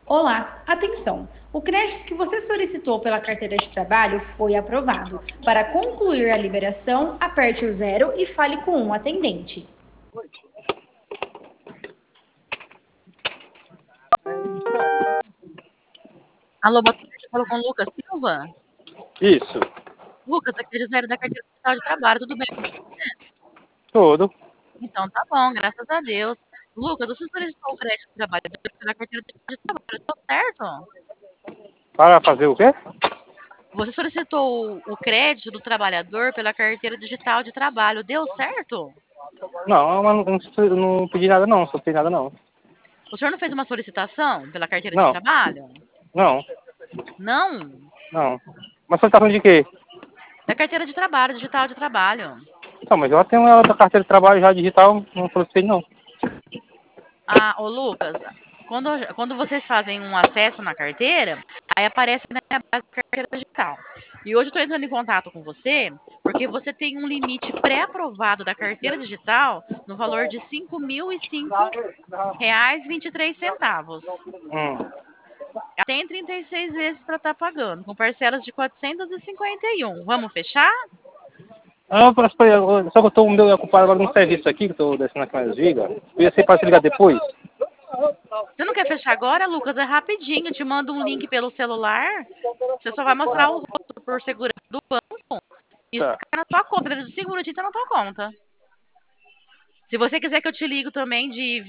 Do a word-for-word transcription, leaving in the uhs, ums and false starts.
Olá, atenção! O crédito que você solicitou pela carteira de trabalho foi aprovado. Para concluir a liberação, aperte o zero e fale com um atendente. Alô, boa tarde, falo com o Lucas Silva. Isso, Lucas, aqui é Gisele da Carteira Digital de Trabalho, tudo bem com você? tudo. Então tá bom, graças a Deus. Lucas, você solicitou o crédito de trabalho pela Carteira Digital de Trabalho, tá certo? Para fazer o quê? Você solicitou o crédito do trabalhador pela Carteira Digital de Trabalho, deu certo? Não, mas não, não, não pedi nada não, só pedi nada não. O senhor não fez uma solicitação pela Carteira de Não, Trabalho? não, Não? não. Mas você tá falando de quê? Da Carteira de Trabalho, Digital de Trabalho. Não, mas eu tenho uma outra carteira de trabalho já digital, não solicitei não. Ah, ô Lucas, quando, quando vocês fazem um acesso na carteira, aí aparece na minha base de carteira digital. E hoje eu estou entrando em contato com você porque você tem um limite pré-aprovado da carteira digital no valor de cinco mil e cinco reais e vinte e três centavos. Hum. Tem trinta e seis vezes para estar pagando, com parcelas de quatrocentos e cinquenta e um. Vamos fechar? Ah, eu- eu- só que eu estou meio ocupado agora no serviço aqui, que estou descendo aqui mais giga. Eu ia ser para se ligar depois. Você não quer fechar agora, Lucas? É rapidinho. Eu te mando um link pelo celular. Você só vai mostrar o rosto por segurança do banco. Isso Tá. cai na tua conta. Dentro de cinco minutinhos tá na tua conta. Se você quiser que eu te ligo também de